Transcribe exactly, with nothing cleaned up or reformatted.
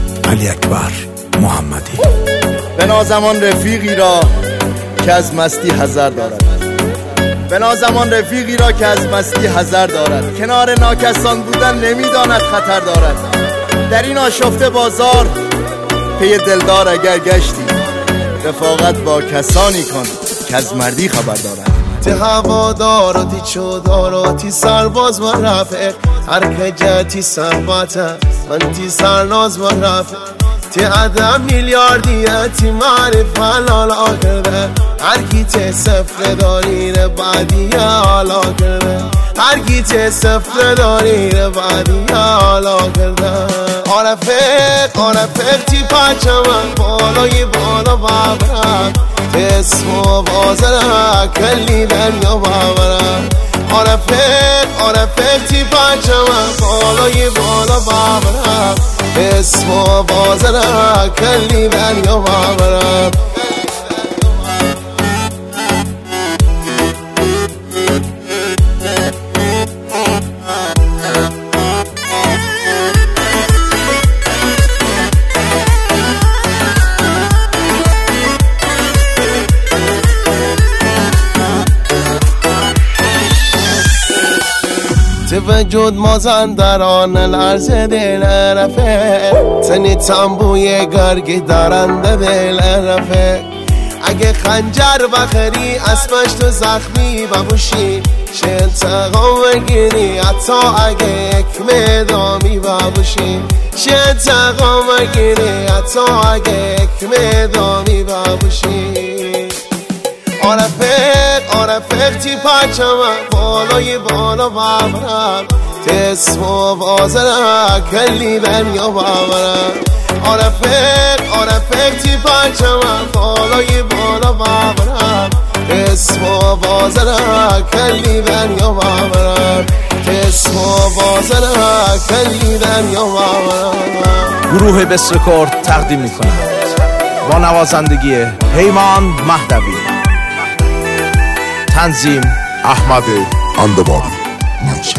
علی اکبر محمدی. بنازمان رفیقی را که از مستی حذر دارد، بنازمان رفیقی را که از مستی حذر دارد. کنار ناکسان بودن نمیداند خطر دارد. در این آشفته بازار پی دلدار اگر گشتی، رفاقت با کسانی کن که از مردی خبر دارد. تی هوادار و تی چودار و تی سرباز و رفیق، هر کجا تی صحبت من تی سرناز و رفیق. تی عدم میلیاردیه تی معرف حلال کرده، هر کی تی صفر داری رو بعدی حالا کرده، هر کی تی صفر داری رو بعدی حالا کرده. آرفق آرفق تی پچمن بالای بالا ببرم، تی اسم و بازره کلی دریا ببرم. آرفق آرفق تی پچمن بالای بالا ببرم، اسم و بازره کلی دریا ببرم. وجود مازندران لرز دل رفه، تنی تنبوی گرگی درنده دل رفه. اگه خنجر بخری اسمش تو زخمی ببوشی، چه انتقام بگیری حتی اگه یک مدامی ببوشی، چه انتقام بگیری حتی اگه یک مدامی ببوشی. آرفق آرفق تی پچمن بالای بالا ببرم، تی اسم و بازره کلی دریا ببرم. آرفق آرفق تی پچمن بالای بالا ببرم، تی اسم و بازره کلی دریا ببرم، تی اسم و بازره کلی دریا ببرم. گروه بست رکورد تقدیم میکنند با نوازندگی پیمان مهدوی، تنظیم احمد اندباری.